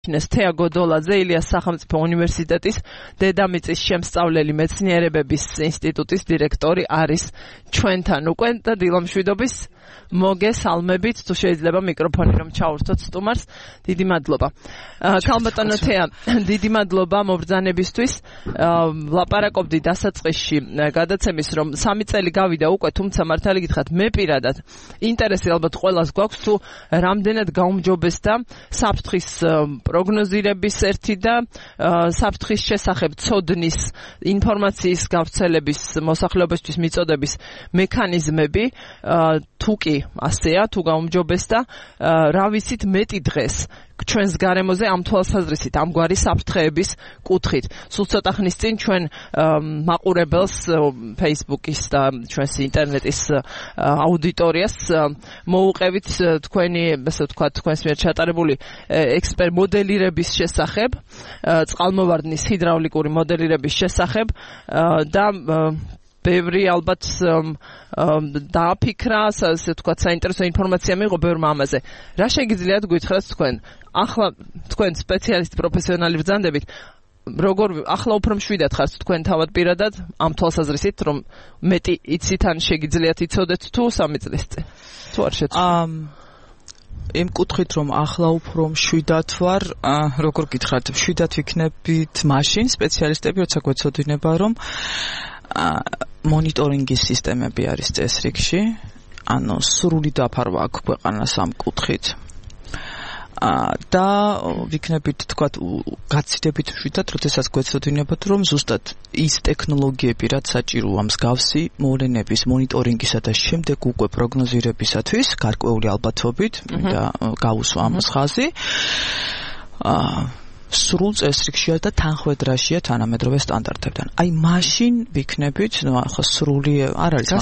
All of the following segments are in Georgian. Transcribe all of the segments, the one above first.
თეაგო დოლაძე ილიას სახელმწიფო უნივერსიტეტის დედამიწის შემსწავლელი მეცნიერებების ინსტიტუტის დირექტორი არის ჩვენთან უკვე და დილამშვიდობის მოგესალმებით თუ შეიძლება მიკროფონი რომ ჩაურთოთ სტუმარს დიდი მადლობა ქალბატონო თეა დიდი მადლობა მობრძანებისთვის ლაპარაკობდი დასაწყისში გადაცემის რომ 3 წელი გავიდა უკვე თუმცა მართალი გითხრათ მე პირადად ინტერესი ალბათ ყველას გვაქვს თუ რამდენად გაუმჯობესდა საფრთხის პროგნოზირების ერთი და საფრთხის შესახებ ცოდნის ინფორმაციის გავრცელების მოსახლეობისთვის მიწოდების მექანიზმები თუ კი ასეა თუ გაუმჯობესდა რა ვიცით მეტი დღეს ჩვენს გარემოზე ამ თვალსაზრისით ამგვარი საფრთხეების კუთხით სულ ცოტა ხნის წინ ჩვენ მაყურებელს Facebook-ის და ჩვენს ინტერნეტის აუდიტორიას მოუყევით თქვენი ასე ვთქვათ თქვენს მიერ ჩატარებული მოდელირების შესახებ წყალმოვარდნის ჰიდრაულიკური მოდელირების შესახებ და ბევრი ალბათ დააფიქრა, ასე ვთქვათ, საინტერესო ინფორმაცია მიიღო ბევრმა ამაზე. რა შეგიძლიათ გითხრათ თქვენ? ახლა თქვენ სპეციალისტი პროფესიონალი ბრძანდებით, როგორ ახლა უფრო მშვიდად ხართ თქვენ თავად პირადად ამ თვალსაზრისით, რომ მეტი იცით ან შეგიძლიათ იცოდეთ თუ 3 წლის წინ? თუ არ შეცვლით? იმ კუთხით რომ ახლა უფრო მშვიდად ვარ, როგორ გითხრათ, მშვიდად ვიქნებით მაშინ სპეციალისტები როცა გვეცოდინება რომ მონიტორინგის სისტემები არის წესრიგში, ანუ სრული დაფარვა აქვს ქვეყანას ამ კუთხით. და ვიქნებით თქვათ გაცილებით მშვიდად, როდესაც გვეცოდინებათ რომ ზუსტად ის ტექნოლოგიები, რაც საჭიროა მსგავსი მოვლენების მონიტორინგისა და შემდეგ უკვე პროგნოზირებისათვის, გარკვეული ალბათობით და გაუსვა ამ ხაზი სრულ წესრიგშია და თანხმედრაშია თანამედროვე სტანდარტებთან. აი მაშინ ვიქნებით, ნუ ახლა სრული არ არის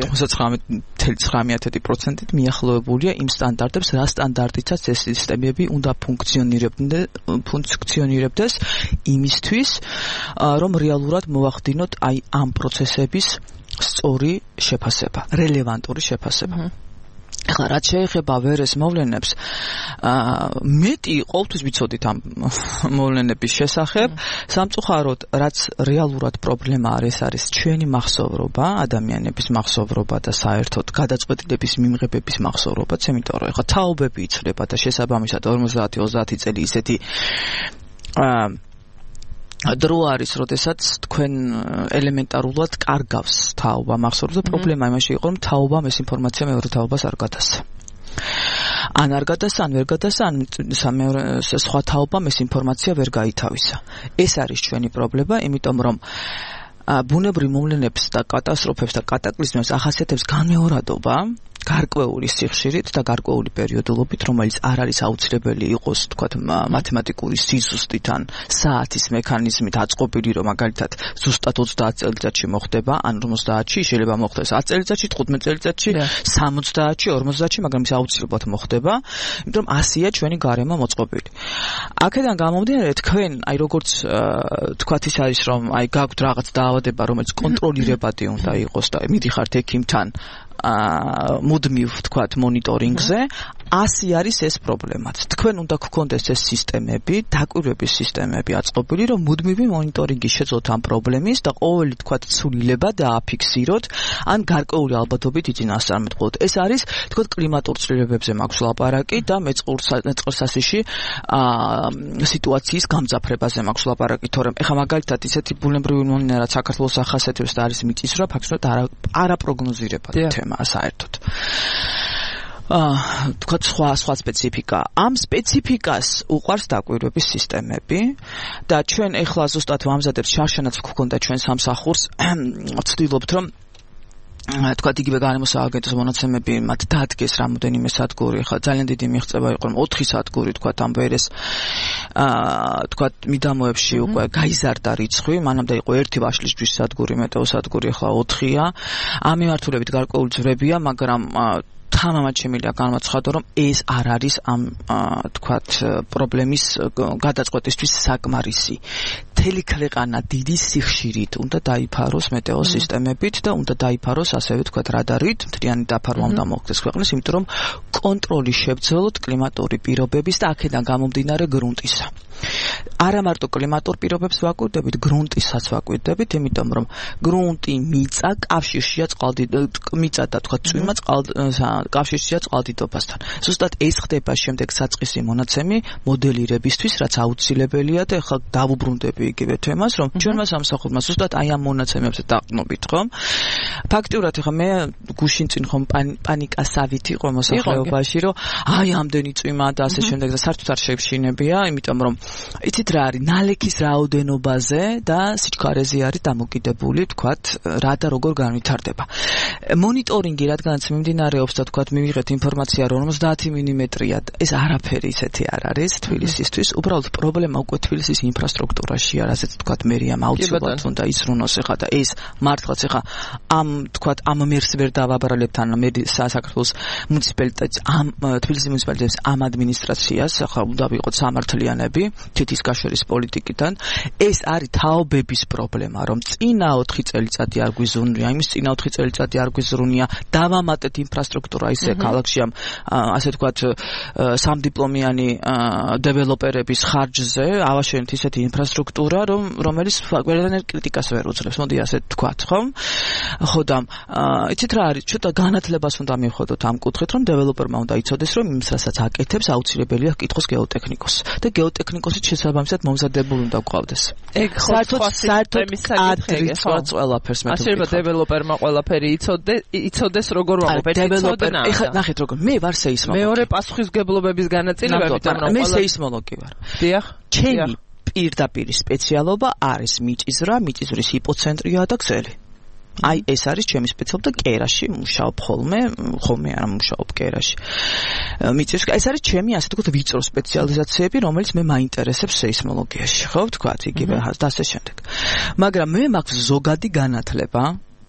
99.9%-ით მიახლოებულია იმ სტანდარტებს, რა სტანდარტითაც ეს სისტემები უნდა ფუნქციონირებდეს იმისთვის, რომ რეალურად მოვახდინოთ აი ამ პროცესების სწორი შეფასება, რელევანტური შეფასება. ახლა რაც შეეხება ვერეს მოვლენებს, მეტი ყოველთვის ვიცოდით ამ მოვლენების შესახებ, სამწუხაროდ რაც რეალურად პრობლემა არის ჩვენი მახსოვრობა, ადამიანების მახსოვრობა და საერთოდ გადაწყვეტილების მიმღებების მახსოვრობაც, იმიტომ რომ ახლა თაობები იცვლება და შესაბამისად 50-30 წელი ისეთი დრო არის, როდესაც თქვენ ელემენტარულად კარგავს თაობა მახსოვრს და პრობლემა იმაში იყო, რომ თაობამ ეს ინფორმაცია მეორე თაობას არ გადასცა. ან არ გადასცა, ან ვერ გადასცა, ან სხვა თაობამ ეს ინფორმაცია ვერ გაითავისა. ეს არის ჩვენი პრობლემა, იმიტომ რომ ბუნებრივ მოვლენებს და კატასტროფებს და კატაკლიზმებს ახასიათებს განმეორადობა გარკვეული სიხშირით და გარკვეული პერიოდულობით, რომელიც არ არის აუცილებელი იყოს, თქვათ, მათემატიკური სიზუსტით ან საათის მექანიზმით აწყობილი, რომ მაგალითად ზუსტად 30 წელიწადში მოხდება, ან 50-ში, შეიძლება მოხდეს 10 წელიწადში, 15 წელიწადში, 70-ში, 50-ში, მაგრამ ის აუცილებლად მოხდება, იმიტომ რომ ასეა ჩვენი გარემო მოწყობილი. აქედან გამომდინარე, თქვენ, აი როგორც თქვათ ის არის, რომ აი გაქვთ რაღაც დაავადება, რომელიც კონტროლირებადი უნდა იყოს და მიდიხართ ექიმთან მუდმივ თქვათ მონიტორინგზე, ასე არის ეს პრობლემაც. თქვენ უნდა გქონდეს ეს სისტემები, დაკვირვების სისტემები აწყობილი, რომ მუდმივი მონიტორინგი შეძლოთ ამ პრობლემის და ყოველი თქვათ ცვლილება დააფიქსიროთ, ან გარკვეული ალბათობით იწინასწარმეტყველოთ. ეს არის თქვათ კლიმატურ ცვლილებებზე მაქვს ლაპარაკი და მეწყერსასიში სიტუაციის გამძაფრებაზე მაქვს ლაპარაკი, თორემ ეხლა მაგალითად ისეთი ბუნებრივი მოვლენა, რაც საქართველოს ახასიათებს და არის მიწისძვრა, ფაქტობრივად არაპროგნოზირებადი თემა საერთოდ. თქვათ სხვა სპეციფიკა. ამ სპეციფიკას უყვარს დაკვირვების სისტემები და ჩვენ ეხლა ზუსტად ვამზადებთ შარშანაც გვქონდა ჩვენ სამსახურს, ვცდილობთ რომ თქვათ იგივე გარემოსააგენტოს მონაცემები მათ დაადგეს რამოდენიმე სადგური, ხა ძალიან დიდი მიღწევა იყო, რომ 4 სადგური თქვათ ამ ვერეს თქვათ მიდამოებში უკვე გაიზარდა რიცხვი, მანამდე იყო 1 ვაშლისჯვრის სადგური, მეტეო სადგური, ხა 4-ია. ამ მიმართულებით გარკვეული ძვრებია, მაგრამ თამამად შემიძლია განვაცხადო, რომ ეს არ არის ამ თქვათ პრობლემის გადაწყვეტისთვის საკმარისი. მთელი ქვეყანა დიდი სიხშირით უნდა დაიფაროს მეტეოსისტემებით და უნდა დაიფაროს ასევე თქვა რადარით, მთლიანი დაფარვა უნდა მოხდეს ქვეყნის, იმიტომ რომ კონტროლი შევძველოთ კლიმატური პირობების და აქედან გამომდინარე გრუნტისა. არა მარტო კლიმატურ პირობებს ვაკვირდებით, გრუნტისაც ვაკვირდებით, იმიტომ რომ გრუნტი მიწა კავშირშია მიწა და თქვა წვიმა კავშირშია წყალდიდობასთან. ზუსტად ეს ხდება შემდეგ საწყისი მონაცემი მოდელირებისთვის, რაც აუცილებელია და ეხლა დავუბრუნდები იგივე თემას, რომ ჩვენმა სამსახურმა ზუსტად აი ამ მონაცემებზე დაყნობით, ხომ? ფაქტიურად ეხლა მე გუშინ წინ ხომ პანიკასავით იყო მოსახლეობაში, რომ აი ამდენი წვიმა და ასე შემდეგ და საერთოდ არ შევშინებია, იმიტომ რომ იცით რა არის ნალექის რაოდენობაზე და სიჩქარეზე არის დამოკიდებული, თქვათ, რა და როგორ განვითარდება. მონიტორინგი რადგანაც მიმდინარეობს და თქვათ მივიღეთ ინფორმაცია რომ 50 მმ-ია, ეს არაფერი ისეთი არ არის თბილისისთვის, უბრალოდ პრობლემა უკვე თბილისის ინფრასტრუქტურაშია, რასაც თქვათ მერიამ აუცილებლად უნდა ისრუნოს ეხლა და ეს მართლაც ეხლა ამ თქვათ ამ მერს ვერ დავაბრალებთ ან საქართველოს მუნიციპალიტეტს თბილისის მუნიციპალიტეტის ამ ადმინისტრაციას ახლა უნდა ვიყოთ სამართლიანები თითის გაშორის პოლიტიკიდან. ეს არის თაობების პრობლემა, რომ წინა 4 წელიწადი არ გვიზრუნია, იმის წინა 4 წელიწადი არ გვიზრუნია, დავამატეთ ინფრასტრუქტურა ისე ქალაქში ამ ასე თქვათ სამდიპლომიანი დეველოპერების ხარჯზე, ავაშენეთ ისეთი ინფრასტრუქტურა, რომელიც ყველანაირ კრიტიკას ვერ უძლებს, მოდი ასე თქვათ, ხომ? ხო და იცით რა არის, ცოტა განათლებას უნდა მივხვდოთ ამ კუთხით, რომ დეველოპერმა უნდა იცოდეს, რომ იმის რასაც აკეთებს, აუცილებელია კითხოს გეოტექნიკოსს და გეოტექნიკოსი შესაბამისად მომზადებული უნდა გყავდეს. ეგ ხო საერთოდ კადრიც ყველაფერს მე თუ შეიძლება დეველოპერმა ყველაფერი იცოდეს როგორ ვამბობ დეველოპერი. ეხლა ნახეთ როგორ მე ვარ სეისმოლოგი. მეორე პასუხისგებლობების განაწილებებით ამ მე სეისმოლოგი ვარ. დიახ. ჩემი პირდაპირ სპეციალობა არის მიწისძვრა, მიწისძვრის ჰიპოცენტრია და ქსელი. აი ეს არის ჩემი სპეციალობა და კერაში მუშაობ ხოლმე არ მუშაობ კერაში. მიწის ეს არის ჩემი ასე თქვა ვიწრო სპეციალიზაციები, რომელიც მე მაინტერესებს სეისმოლოგიაში, ხო ვთქვათ, იგივე და ასე შემდეგ. მაგრამ მე მაქვს ზოგადი განათლება.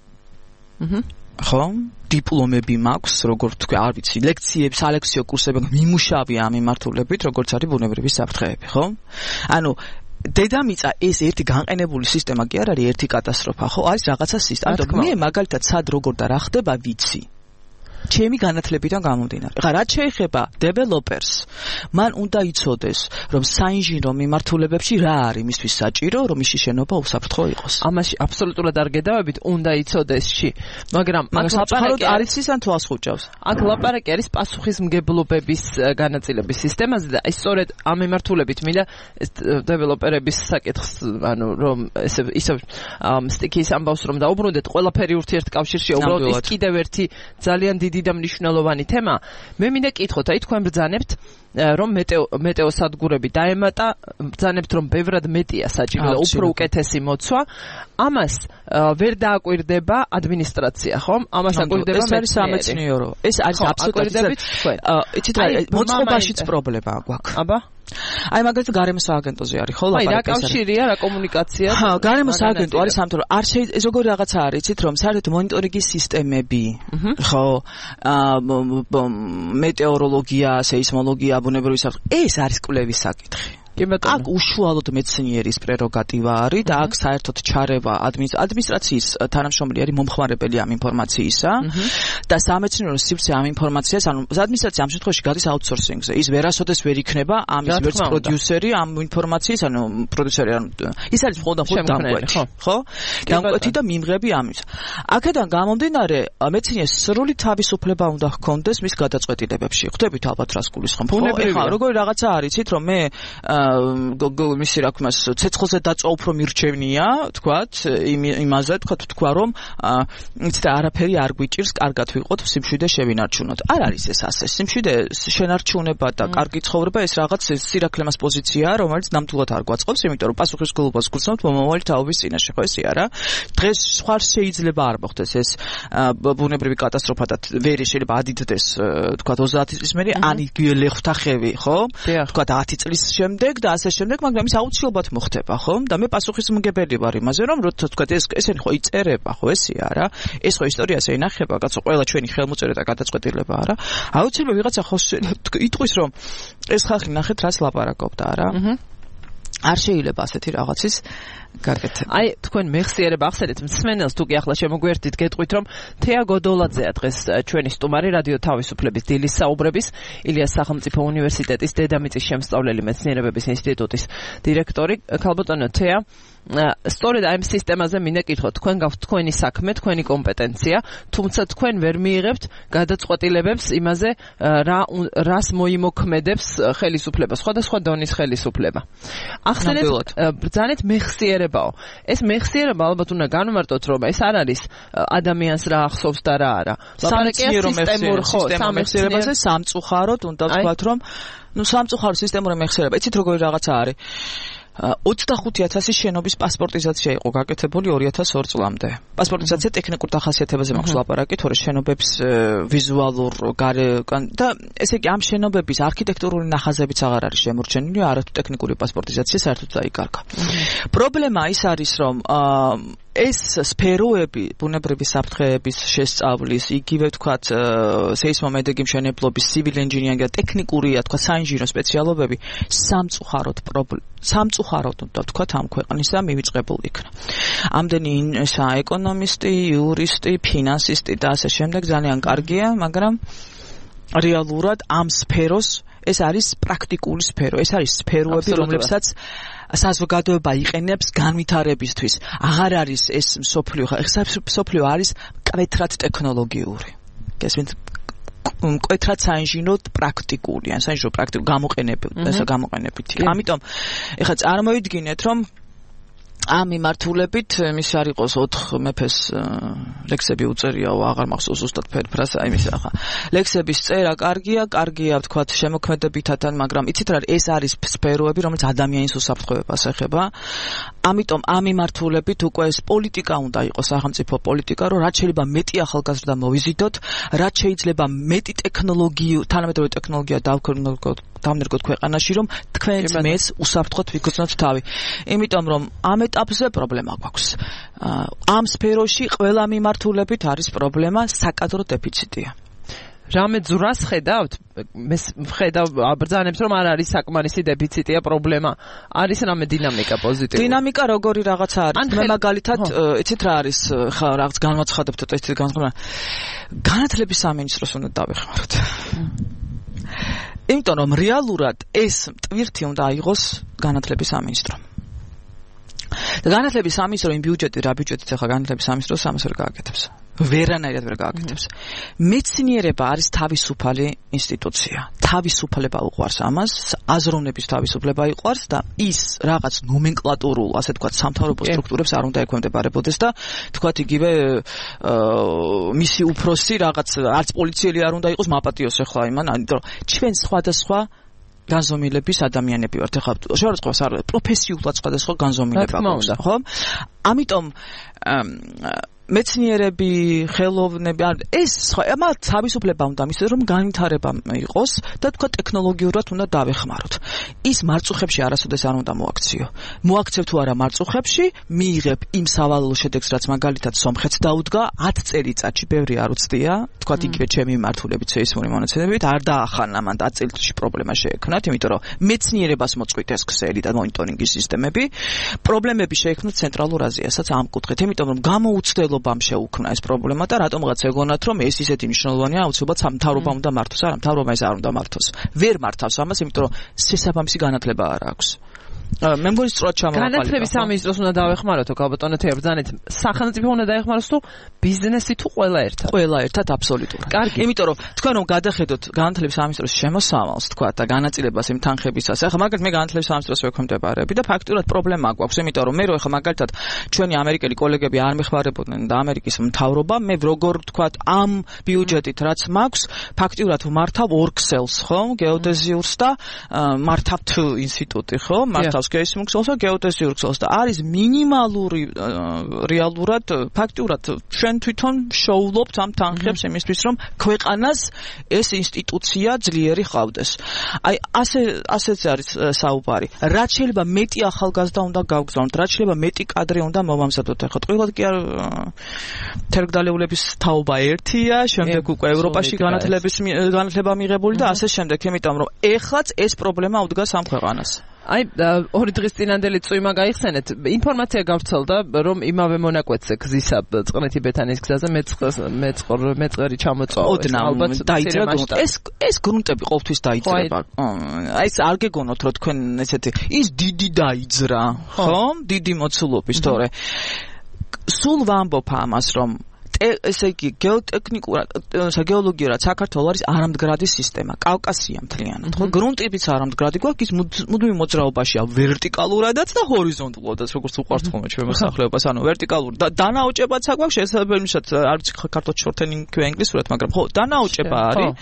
ხო? დიპლომები მაქვს, როგორ თქვა, არ ვიცი, ლექციები, სალექციო კურსები მიმუშავია ამ მიმართულებით, როგორც არის ბუნებრივი საფრთხეები, ხო? ანუ დედამიწა ეს ერთი განყენებული სისტემა კი არ არის ერთი კატასტროფა, ხო? არის რაღაცა სისტემა. ანუ მე მაგალითად სად როგორ და რა ხდება ვიცი. ჩემი განათლებიდან გამომდინარე. ეხლა რაც შეეხება დეველოპერს, მან უნდა იცოდეს, რომ საინჟინრო მიმართულებებში რა არის მისთვის საჭირო, რომ ის შენობა უსაფრთხო იყოს. ამაში აბსოლუტურად არ გედავებით, უნდა იცოდესში, მაგრამ აქ ლაპარაკი არის ის ან თვალს ხუჭავს. აქ ლაპარაკი არის პასუხისმგებლობების განაწილების სისტემაზე და ეს სწორედ ამ მიმართულებით მინდა ეს დეველოპერების საკითხს, ანუ რომ ისევ სტიქის ამბავს რომ დაუბრუნდეთ, ყველაფერი ურთიერთკავშირშია, უბრალოდ ის კიდევ ერთი ძალიან დიდი და მნიშვნელოვანი თემა. მე მინდა კითხოთ, აი თქვენ ბრძანებთ რომ მეტეოსადგურები დაემატა, ბრძანებთ რომ ბევრად მეტია საჭირო და უფრო უკეთესი მოცვა. ამას ვერ დააკვირდება ადმინისტრაცია, ხომ? ამას აკვირდება ეს არის სამეცნიერო. ეს არის აბსოლუტურად იცით რა, მოწყობაშიც პრობლემა გვაქვს. აბა აი მაგალითად გარემო სააგენტოზე არის ხო ლაპარაკი? აი რა კავშირია, რა კომუნიკაცია? ხა, გარემო სააგენტო არის ამიტომ რომ არ შეიძლება ეს როგორი რაღაცა არის, იცით რომ საერთოდ მონიტორინგის სისტემები, ხო, მეტეოროლოგია, სეისმოლოგია, ბუნებრივი საფრთხე, ეს არის კვლევის საკითხი. აქ უშუალოდ მეცნიერის პრეროგატივა არის და აქ საერთოდ ჩარევა ადმინისტრაციის თანამშრომელი არის მომხმარებელი ამ ინფორმაციისა და სამეცნიერო სივრცე ამ ინფორმაციას, ანუ ადმინისტრაცია ამ შემთხვევაში გადის აუთსორსინგზე. ის ვერასოდეს ვერ იქნება ამის ვერც პროდიუსერი ამ ინფორმაციის, ანუ პროდიუსერი, ანუ ის არის მხოლოდ დამკვეთი, ხო? დამკვეთი და მიმღები ამის. აქედან გამომდინარე, მეცნიერს სრული თავისუფლება უნდა ჰქონდეს მის გადაწყვეტილებებში. ხვდებით ალბათ რას გულისხმობ, ხო? ეხლა როგორი რაღაცა არის, იცით რომ მე მისი რა ქვია ცეცხლზე დაწვა უფრო მირჩევნია, თქვათ, იმაზე თქვა რომ იცით არაფერი არ გვიჭირს, კარგად ვიყოთ, სიმშვიდე შევინარჩუნოთ. არ არის ეს ასე. სიმშვიდე შენარჩუნება და კარგი ცხოვრება ეს რაღაც სირაქლემას პოზიციაა, რომელიც ნამდვილად არ გვაწყობს, იმიტომ რომ პასუხისმგებლობას გულისხმობთ მომავალი თაობის წინაშე, ხო ესე არა? დღეს სხვა შეიძლება არ მოხდეს ეს ბუნებრივი კატასტროფა და ვერი შეიძლება ადიდდეს, თქვათ 30 წლის მერე, ან იგივე ხვთახევი, ხო? თქვათ 10 წლის შემდეგ და ასე შემდეგ, მაგრამ ის აუცილებლად მოხდება, ხო? და მე პასუხისმგებელი ვარ იმაზე, რომ როცა თქვა ესენი ხო იწერება, ხო ესე არა? ეს ხო ისტორიას ეინახება, კაცო, ყველა ჩვენი ხელმოწერა და გადაწყვეტილება არა. აუცილებლად ვიღაცა ხო იტყვის, რომ ეს ხალხი ნახეთ რას ლაპარაკობდა, არა? არ შეიძლება ასეთი რაღაცის გაკეთება. აი თქვენ მეხსიერება ახსენეთ მსმენელს თუ კი ახლა შემოგვერთით გეტყვით რომ თეა გოდოლაძეა დღეს ჩვენი სტუმარი რადიო თავისუფლების დილის საუბრების ილიას სახელმწიფო უნივერსიტეტის დედამიწის შემსწავლელი მეცნიერებების ინსტიტუტის დირექტორი. ქალბატონო თეა, სწორედ აი ამ სისტემაზე მინდა კითხოთ, თქვენ გაქვთ თქვენი საქმე, თქვენი კომპეტენცია, თუმცა თქვენ ვერ მიიღებთ გადაწყვეტილებებს იმაზე რას მოიმოქმედებს ხელისუფლება, სხვადასხვა დონის ხელისუფლება. ახსენეთ ბრძანეთ მეხსიერებაო. ეს მეხსიერება ალბათ უნდა განვმარტოთ, რომ ეს არ არის ადამიანს რა ახსოვს და რა არა. სამეცნიერო მეხსიერებაზე სამწუხაროდ უნდა ვთქვათ, რომ სამწუხარო სისტემური მეხსიერება, იცით როგორი რაღაცა არის? 25,000 შენობის პასპორტიზაცია იყო გაკეთებული 2002 წლამდე. პასპორტიზაცია ტექნიკურ დახასიათებაზე მაქვს ლაპარაკი, თორე შენობების ვიზუალურ და ესე იგი ამ შენობების არქიტექტურული ნახაზებიც აღარ არის შემორჩენილი, არათუ ტექნიკური პასპორტიზაცია საერთოდ დაიკარგა. პრობლემა ის არის, რომ ეს სფეროები, ბუნებრივი საფრთხეების შესწავლის, იგივე ვთქვათ, სეისმომედეგი მშენებლობის, civil engineering და ტექნიკურია, თქვა საინჟინრო სპეციალობები სამწუხაროდ უნდა ვთქვათ ამ ქვეყნისა მივიწყებულ იქნა. ამდენი ეკონომისტი, იურისტი, ფინანსისტი და ასე შემდეგ ძალიან კარგია, მაგრამ რეალურად ამ სფეროს ეს არის პრაქტიკული სფერო, ეს არის სფეროები, რომლებსაც საზოგადოება იყენებს განვითარებისთვის. აღარ არის ეს მსოფლიო არის მკვეთრად ტექნოლოგიური. გესმით? მკვეთრად საინჟინრო პრაქტიკული, ან საინჟინრო პრაქტიკული გამოყენებითი. ამიტომ ეხლა წარმოიდგინეთ, რომ ამ მიმართულებით მის არ იყოს 4 მეფეს ლექსები უწერიაო, აღარ მახსოვს ზუსტად ფერფრას, აი მის ახლა ლექსების წერა კარგია ვთქვათ შემოქმედებითთან, მაგრამ იცით რა, ეს არის სფეროები, რომელიც ადამიანის უსაფრთხოებას ეხება. ამიტომ ამ მიმართულებით უკვე ეს პოლიტიკა უნდა იყოს, სახელმწიფო პოლიტიკა, რომ რაც შეიძლება მეტი ახალგაზრდა მოვიზიდოთ, რაც შეიძლება მეტი თანამედროვე ტექნოლოგია დავნერგოთ ქვეყანაში, რომ თქვენც მეც უსაფრთხოდ ვიგრძნოთ თავი. იმიტომ რომ ამ ეტაპზე პრობლემა გვაქვს. ამ სფეროში ყველა მიმართულებით არის პრობლემა, საკადრო დეფიციტია. რამე ძურას ხედავთ? ხედავ აბრძანებს რომ არ არის საკმარისი დეფიციტია პრობლემა. არის რამე დინამიკა პოზიტიური? დინამიკა როგორი რაღაცა არის? მე მაგალითად იცით რა არის? ხა რაღაც განვაცხადებთ ეს განსხვავება. განათლების სამინისტროს უნდა დავეხმაროთ. იმიტომ რომ რეალურად ეს ტვირთი უნდა აიღოს განათლების სამინისტრო. და განათლების სამინისტრო იმ რა ბიუჯეტით ახლა განათლების სამინისტრო ამას ვერ გააკეთებს. ვერანაირად ვერ გააკეთებს. მეცნიერება არის თავისუფალი ინსტიტუცია. თავისუფლება უყვარს ამას, აზროვნების თავისუფლება იყვარს და ის რაღაც ნომენკლატურულ, ასე ვთქვათ, სამთავრობო სტრუქტურებს არ უნდა ექვემდებარებოდეს და ვთქვათ იგივე მისი უფროსი რაღაც არც პოლიციელი არ უნდა იყოს მაპატიოს ახლა იმან, იმიტომ რომ ჩვენ სხვადასხვა განზომილების ადამიანები ვართ. ახლა შევარწყავს არ პროფესიულად სხვადასხვა განზომილება გვაქვს, ხო? ამიტომ მეცნიერები, ხელოვნები, ეს ამათ თავისუფლება უნდა მისცეს, რომ განვითარება იყოს და თქვა ტექნოლოგიურად უნდა დავეხმაროთ. ის მარწუხებში არასოდეს არ უნდა მოაქციო. მოაქცევ თუ არა მარწუხებში, მიიღებ იმ სავალალო შედეგს, რაც მაგალითად სომხეთს დაუდგა 10 წელიწადში, ბევრი არ უცდია, თქვა იგივე ჩემი მიმართულებით, სეისმური მონაცემებით, არ დაახანა მან 10 წელიწადში პრობლემა შეექმნათ, იმიტომ რომ მეცნიერებას მოწყვიტეს ქსელი და მონიტორინგის სისტემები, პრობლემები შეექმნათ ცენტრალურ აზიასაც ამ კუთხით, იმიტომ რომ გამოუცდელობამ შეუქმნა ეს პრობლემა და რატომღაც ეგონათ, რომ ეს ისეთი მნიშვნელოვანია, აუცილებლად სამთავრობა უნდა მართოს, არა, მთავრობა ეს არ უნდა მართოს. ვერ მართავს ამას, იმიტომ რომ შესაბამისი განათლება არ აქვს. მე მგონი სწორად ჩამოვაყალიბა. განათლების სამინისტროს უნდა დავეხმაროთო, ქალბატონო თეა, ბრძანეთ, სახელმწიფო უნდა დაეხმაროს თუ ბიზნესი თუ ყველა ერთად? ყველა ერთად აბსოლუტურად. კარგი. იმიტომ რომ თქვენ რომ გადახედოთ განათლების სამინისტროს შემოსავალს, თქვა და განაწილებას იმ თანხებისას, ახლა მაგალითად მე განათლების სამინისტროს ვექვემდებარები და ფაქტურად პრობლემა გვაქვს, იმიტომ რომ მე რო ახლა მაგალითად ჩვენი ამერიკელი კოლეგები არ მეხმარებოდნენ და ამერიკის მთავრობა, მე როგორ თქვა ამ ბიუჯეტით რაც მაქვს, ფაქტურად მართავ ორქსელს, ხო, გეოდეზიურს და მართავ ინსტიტუტი, ხო, მართავ გეისმუქსელს და გეოდეზიურ ქსელს და არის მინიმალური რეალურად ფაქტურად ჩვენ თვითონ შოულობთ ამ თანხებს იმისთვის რომ ქვეყანას ეს ინსტიტუცია ძლიერი ხავდეს. აი ასეც არის საუბარი. რაც შეიძლება მეტი ახალგაზრდა უნდა გავგზავნოთ, რაც შეიძლება მეტი კადრი უნდა მოვამზადოთ. ახლა ტყუილად კი არ თერგდალეულების თაობა ერთია, შემდეგ უკვე ევროპაში განათლება მიღებული და ასე შემდეგ, იმიტომ რომ ეხლაც ეს პრობლემა უდგას ამ ქვეყანას. აი 2 დღის წინანდელი წვიმა გაიხსენეთ. ინფორმაცია გავრცელდა, რომ იმავე მონაკვეთზე გზისა წყნეთი ბეთანის გზაზე მეწყერი ჩამოწვა. ალბათ დაიძრა. ეს გრუნტები ყოველთვის დაიძრება. აი ეს არ გეგონოთ, რომ თქვენ ესეთი ის დიდი დაიძრა, ხო? დიდი მოცულობის, თორე სულ ვამბობ ამას, რომ ესე იგი გეოლოგიურად საქართველოს არის არამდგრადი სისტემა, კავკასია მთლიანად. ხო, გრუნტებიც არამდგრადი გვაქვს, ის მუდმივ მოძრაობაშია ვერტიკალურადაც და ჰორიზონტალურადაც, როგორც უყვართ ხოლმე ჩვენ მოსახლეობას, ანუ ვერტიკალური და დანაოჭებაც აქვს, შესაძლებელიცად არ ვიცი ქართულად შორთენი ქვია ინგლისურად, მაგრამ ხო, დანაოჭება არის.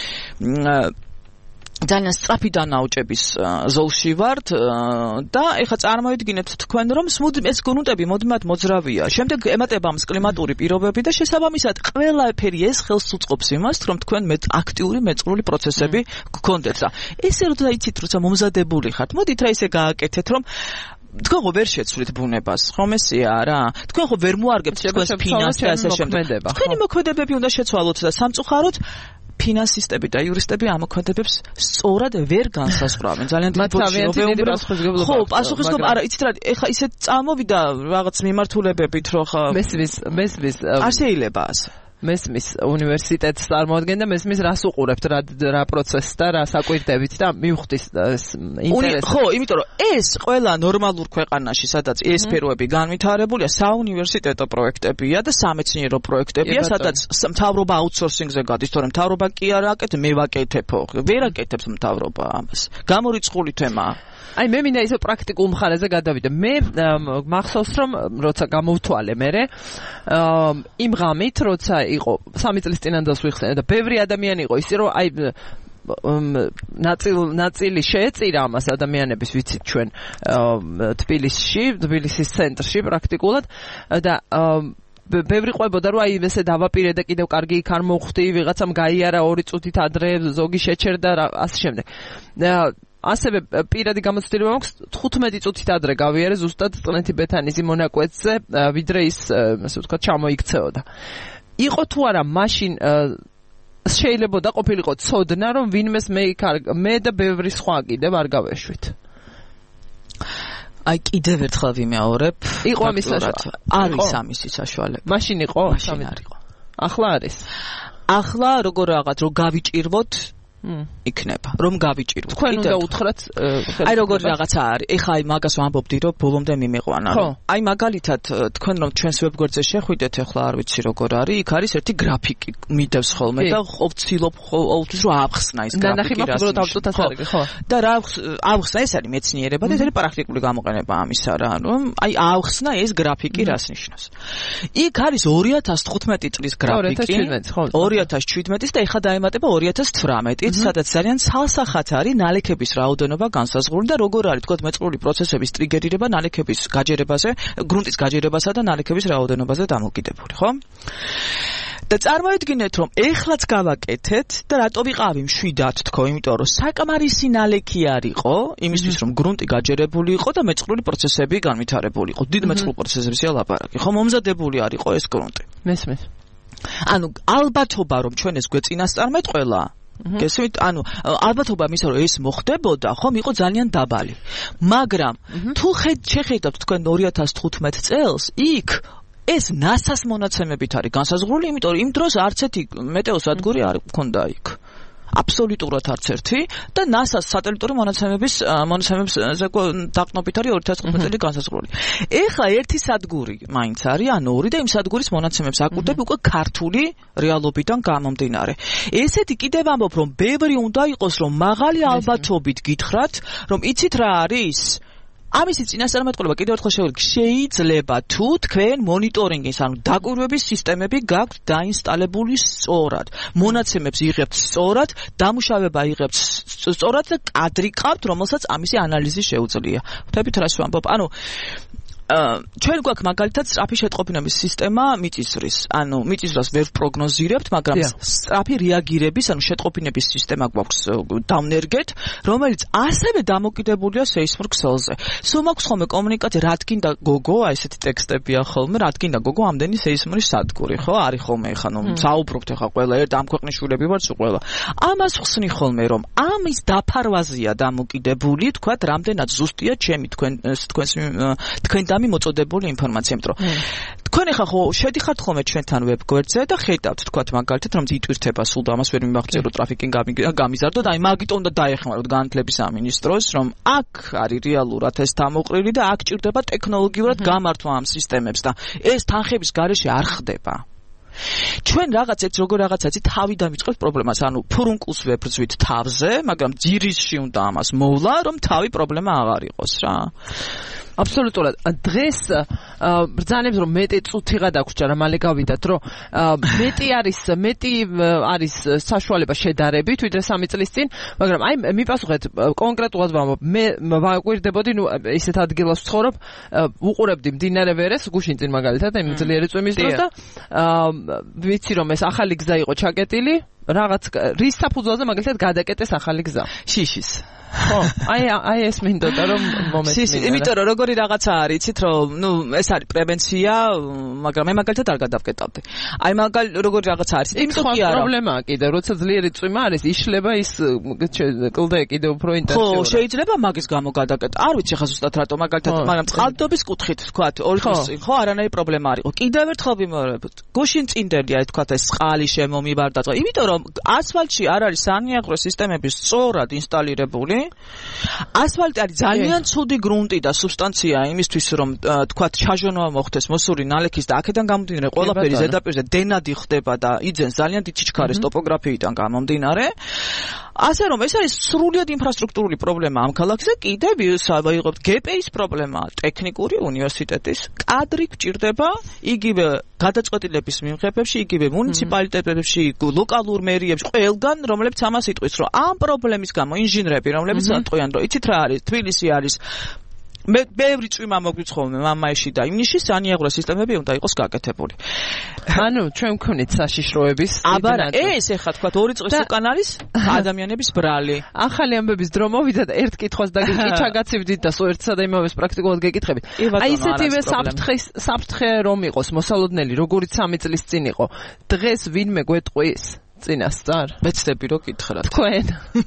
ძალიან სწრაფი დანაოჭების ზოლში ვართ და ეხლა წარმოვიდგინეთ თქვენ რომ ეს გრუნტები მუდმივად მოძრავია. შემდეგ ემატება ამ კლიმატური პირობები და შესაბამისად ყველაფერი ეს ხელს უწყობს იმას, რომ თქვენ აქტიური მეწყრული პროცესები გქონდეთ. ესე რომ დაიცით, როცა მომზადებული ხართ, მოდით რა ისე გააკეთეთ, რომ თქვენ ხო ვერ შეცვლით ბუნებას, ხომ ესეა რა? თქვენ ხო ვერ მოარგებთ თქვენს ფინანსს და ასე შემდეგ. თქვენი მოქმედებები უნდა შეცვალოთ და სამწუხაროდ ფინანსისტები და იურისტები ამ მოქმედებებს სწორად ვერ განსაზღვრავენ. ძალიან დიდი პრობლემა. ხო, პასუხისმგებლობა. არა, იცით რა, ეხლა ისე წამოვიდა რაღაც მიმართულებებით, რომ ხა მესმის არ შეიძლება ასე. მესმის უნივერსიტეტს წარმოადგენდა და მესმის რას უყურებთ, რა პროცესს და რა საკვირდებით და მივხვდის ინტერესი. ხო, იმიტომ რომ ეს ყველა ნორმალურ ქვეყანაში, სადაც ეს სფეროები განვითარებულია, საუნივერსიტეტო პროექტებია და სამეცნიერო პროექტებია, სადაც მთავრობა აუთსორსინგზე გადის, თორემ მთავრობა კი არ აკეთებს, მე ვაკეთებო. ვერ აკეთებს მთავრობა ამას. გამორიცხული თემაა. აი მე მინდა ისე პრაქტიკულ მხარეზე გადავიდე. მე მახსოვს რომ როცა გამოვთვალე მე იმ ღამით როცა იყო 3 წლის წინანდელს ვიხსენე და ბევრი ადამიანი იყო ისე რომ აი ნაწილი შეეწირა ამას ადამიანების ვიცით ჩვენ თბილისის ცენტრში პრაქტიკულად და ბევრი ყვებოდა რომ აი ესე დავაპირე და კიდევ კარგი იქ არ მოხვდი ვიღაცამ გაიარა 2 წუთით ადრე ზოგი შეჩერდა რა ასე შემდეგ ასევე პირადი გამოცდილება მაქვს 15 წუთით ადრე გავიარე ზუსტად წყნეთი ბეთანიზი მონაკვეთზე ვიდრე ის ასე ვთქვათ ჩამოიქცეოდა იყო თუ არა მაშინ შეიძლება და ყოფილიყო ცოდნა რომ ვინმეს მე და ბევრი სხვა კიდევ არ გავეშვით აი კიდევ ერთხელ ვიმეორებ იყო ამის საშუალება არის ამისი საშუალება მაშინ იყო ახლა არის ახლა როგორ რაღაც რომ გავიჭირვოთ იქნება რომ გავიჭიროთ თქვენ უნდა უთხრათ აი როგორ რაღაცა არის ეხა აი მაგას ვამბობდი რომ ბოლომდე მიმიყვანა რომ აი მაგალითად თქვენ რომ ჩვენს ვებგვერდზე შეხვიდეთ ახლა არ ვიცი როგორ არის იქ არის ერთი გრაფიკი მიდევს ხოლმე და ვცდილობ ყოველთვის რომ ავხსნა ის გრაფიკი და რა ავხსნა ეს არის მეცნიერება და ეს არის პრაქტიკული გამოყენება ამისა რა რომ აი ავხსნა ეს გრაფიკი რას ნიშნავს იქ არის 2015 წლის გრაფიკი 2017-ის და ეხლა დაემატება 2018 სადაც ძალიან ცალსახად არის ნალექების რაოდენობა განსაზღვრული და როგორ არის თქო მეწყრული პროცესების ტრიგერირება ნალექების გაჯერებაზე, გრუნტის გაჯერებასა და ნალექების რაოდენობაზე დამოკიდებული, ხო? და წარმოიდგინეთ რომ ეხლაც გავაკეთეთ და რატო ვიყავი მშვიდად თქო, იმიტომ რომ საკმარისი ნალექი არისო, იმისთვის რომ გრუნტი გაჯერებული იყო და მეწყრული პროცესები განვითარებული იყო. დიდ მეწყრულ პროცესებზეა ლაპარაკი, ხო, მომზადებული არისო ეს გრუნტი. მესმის. ანუ ალბათობა რომ ჩვენ ეს გვეწინასწარმეტყველა გესმით, ანუ ალბათობა იმისა, რომ ეს მოხდებოდა, ხომ იყო ძალიან დაბალი. მაგრამ თუ შეხედავთ თქვენ 2015 წელს, იქ ეს NASA-ს მონაცემებით არის განსაზღვრული, იმიტომ რომ იმ დროს არც ერთი მეტეოსადგური არ ქონდა იქ. აბსოლუტურად არც ერთი და NASA-ს სატელიტური მონაცემების დაყრდნობით არის 2015 წელი განსაზღვრული. ეხლა ერთი სადგური მაინც არის, ანუ ორი და იმ სადგურის მონაცემებს აკვირდები უკვე ქართული რეალობიდან გამომდინარე. ესეთი კიდევ ამბობ, რომ ბევრი უნდა იყოს, რომ მაღალი ალბათობით გითხრათ, რომ იცით რა არის? ამისი წინასწარმეტყველება კიდევ ერთხელ შევიგე შეიძლება თუ თქვენ მონიტორინგის ანუ დაკვირვების სისტემები გაქვთ დაინსტალებული სწორად მონაცემებს იღებთ სწორად დამუშავება იღებთ სწორად და კადრი ყავთ რომელსაც ამისი ანალიზი შეუძლია ხვდებით რას ვამბობ ანუ ჩვენ გვაქვს მაგალითად სწრაფი შეტყობინების სისტემა მიწისძვრის. ანუ მიწისძვრას ვერ პროგნოზირებთ, მაგრამ სწრაფი რეაგირების, ანუ შეტყობინების სისტემა გვაქვს დავნერგეთ, რომელიც ასევე დამოკიდებულია სეისმურ ქსელზე. სულ მაქვს ხოლმე კომუნიკაცია, რა თქინდა გოგო, აი ესეთი ტექსტებია ხოლმე, რა თქინდა გოგო, ამდენი სეისმური სადგური, ხო? არის ხოლმე ხა, ნუ საუბრობთ ხა ყველა ერთ ამ ქვეყნის შვილები ვართ სულ ყველა. ამას ხსნი ხოლმე, რომ ამის დაფარვაზეა დამოკიდებული, თქვათ, რამდენად ზუსტია ჩემი თქვენდამი მოწოდებული ინფორმაცია, მეტყვი. თქვენ ახლა ხო შედიხართ ხოლმე ჩვენთან ვებგვერდზე და ხედავთ, თქვათ, მაგალითად, რომ იტვირთება სულ და ამას ვერ მიმაღწევ, რომ ტრაფიკი გამიზარდოთ, აი მაგით უნდა დაეხმაროთ განათლების სამინისტროს, რომ აქ არის რეალურად ეს დამოყრილი და აქ ჭირდება ტექნოლოგიურად გამართვა ამ სისტემებს და ეს თანხების გარეშე არ ხდება. ჩვენ რაღაცეთ როგორ რაღაცაცი თავი დამიწყებთ პრობლემას, ანუ ფურუნკულს ვებრძვით თავზე, მაგრამ ძირისში უნდა ამას მოვლა, რომ თავი პრობლემა აღარ იყოს რა. აბსოლუტურად. დღეს ბრძანებს რომ მეტი წუთიღა დაგვრჩა რა მალე გავიდათ, რომ მეტი არის საშუალება შედარებით, ვიდრე 3 წლის წინ, მაგრამ აი მიპასუხეთ კონკრეტულად ვამბობ, მე ვაკვირდებოდი, ნუ ისეთ ადგილას ვცხოვრობ, უყურებდი მდინარე ვერეს, გუშინ წინ მაგალითად, აი ძლიერი წვიმის დროს და ვიცი რომ ეს ახალი გზა იყო ჩაკეტილი, რაღაც რის საფუძველზე მაგალითად გადაკეტეს ახალი გზა. შიშის. ხო, აი ეს მინდოდა რომ მომეწმინა. იმიტომ რომ როგორი რაღაცა არის, იცით რომ, ნუ ეს არის პრევენცია, მაგრამ მე მაგალითად არ გადავკეტავდი. აი როგორი რაღაცა არის, იმიტომ კი არა. პრობლემაა კიდე, როცა ძლიერი წვიმა არის, იშლება ის კლდე კიდე უფრო ინტენსიურად. ხო, შეიძლება მაგის გამო გადაკეტო. არ ვიცი ხა ზუსტად რატო, მაგალითად, მაგრამ წყალდობის კუთხით, თქვათ, 2 ხნის წინ, ხო, არანაირი პრობლემა არ იყო. კიდევ ერთხელ ვიმეორებთ. გუშინ წინდელია, თქვათ, ეს წყალი შემომიბარდა. იმიტომ რომ ასფალტში არ არის სანიაღრო სისტემები სწორად ინსტალირებული. ასფალტი არის ძალიან ცუდი გრუნტი და სუბსტანცია იმისთვის, რომ თქვათ ჩაჟონვა მოხდეს მოსური ნალექის და აქედან გამომდინარე ყველაფერი ზედაპირზე დენადი ხდება და იძენს ძალიან დიდ სიჩქარეს ტოპოგრაფიიდან გამომდინარე. ასე რომ ეს არის სრულიად ინფრასტრუქტურული პრობლემა ამ ქალაქის და კიდევ ვიღებთ გპ-ის პრობლემა, ტექნიკური უნივერსიტეტის კადრი გვჭირდება, იგივე გადაწყვეტილების მიმღებებში, იგივე მუნიციპალიტეტებში, ლოკალურ მერიებში, ყველგან, რომლებიც ამას იტყვის, რომ ამ პრობლემის გამო ინჟინრები, რომლებიც ატყვიან, რომ იცით რა არის, თბილისი არის მე ბევრი წვიმა მოგვიცხოვნე მამაიში და იმნიში სანიაღრო სისტემები უნდა იყოს გაკეთებული. ანუ ჩვენ ვქონით საშიშროების აბარა ეს ეხლა თქვა 2 წლის უკან არის ადამიანების ბრალი. ახალი ამბების დრო მოვიდა და ერთ კითხვას დაგიჩაგაცივდით და სულ ერთსა და იმავეს პრაქტიკულად გეკითხებით. აი ისეთივე საფრთხე რომ იყოს მოსალოდნელი, როგორიც 3 წლის წინ იყო. დღეს ვინმე გვეტყვის წინასწარ? მეცდები რომ გითხრათ. თქვენ.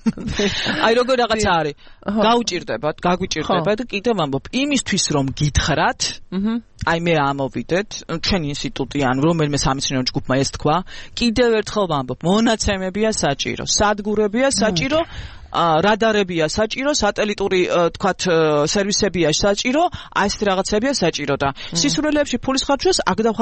აი როგორ რაღაცა არის. გაგვიჭირდებათ და კიდევ ვამბობ, იმისთვის რომ გითხრათ, აი მე ამოვიდეთ, ჩვენი ინსტიტუტი ან რომელიმე სამეცნიერო ჯგუფმა ეს თქვა, კიდევ ერთხელ ვამბობ, მონაცემებია საჭირო, სადგურებია საჭირო, რადარებია საჭირო, სატელიტური თქვათ სერვისებია საჭირო, აი ესეთი რაღაცებია საჭირო და სისულელეებში ფულის ხარჯვას აქ